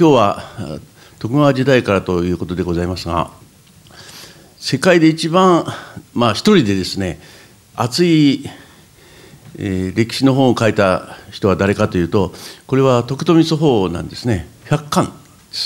今日は徳川時代からということでございますが、世界で一番、一人でですね、熱い、歴史の本を書いた人は誰かというと、これは徳富祖法なんですね。100巻です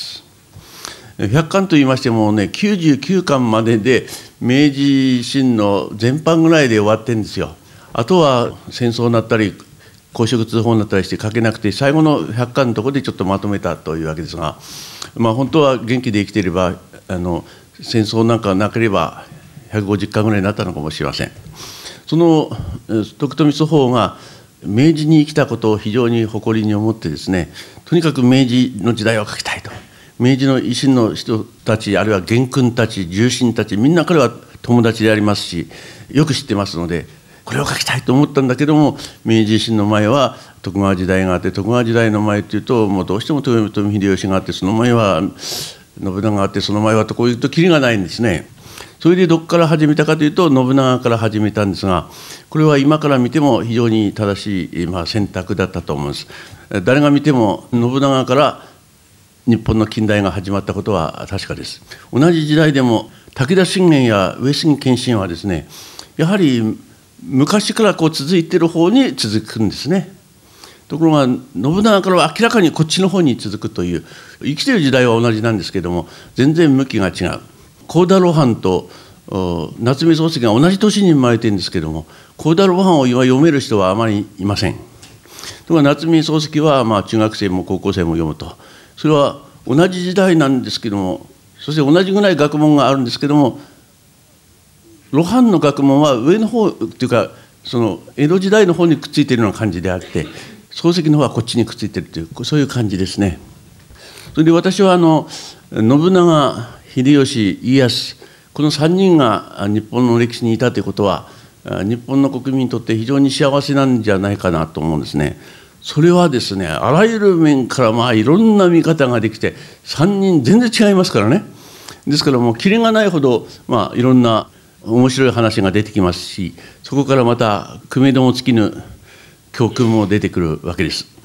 。100巻といいましてもね、99巻までで明治維新の前半ぐらいで終わってるんですよ。あとは戦争になったり公職通報になったりして書けなくて、最後の100巻のところでちょっとまとめたというわけですが、本当は元気で生きていれば戦争なんかなければ150巻ぐらいになったのかもしれません。その徳富祖法が明治に生きたことを非常に誇りに思ってですね、とにかく明治の時代を書きたいと。明治の維新の人たち、あるいは元勲たち、重臣たち、みんな彼は友達でありますし、よく知ってますので、これを書きたいと思ったんだけども、明治維新の前は徳川時代があって、徳川時代の前というと、もうどうしても豊臣秀吉があって、その前は信長があって、その前はとこういうときりがないんですね。それでどこから始めたかというと、信長から始めたんですが、これは今から見ても非常に正しい、選択だったと思うんです。誰が見ても信長から日本の近代が始まったことは確かです。同じ時代でも武田信玄や上杉謙信はですね、やはり昔から続いている方に続くんですね。ところが信長からは明らかにこっちの方に続くという、生きている時代は同じなんですけれども、全然向きが違う。幸田露伴と夏目漱石が同じ年に生まれているんですけれども、幸田露伴を読める人はあまりいません。ところが夏目漱石は中学生も高校生も読むと。それは同じ時代なんですけども、そして同じぐらい学問があるんですけども、露伴の学問は上の方というか、その江戸時代の方にくっついているような感じであって、漱石の方はこっちにくっついているという、そういう感じですね。それで私は信長、秀吉、家康、この3人が日本の歴史にいたということは、日本の国民にとって非常に幸せなんじゃないかなと思うんですね。それはですね、あらゆる面からいろんな見方ができて、3人全然違いますからね。ですからもうキリがないほど、いろんな面白い話が出てきますし、そこからまた組めども尽きぬ教訓も出てくるわけです。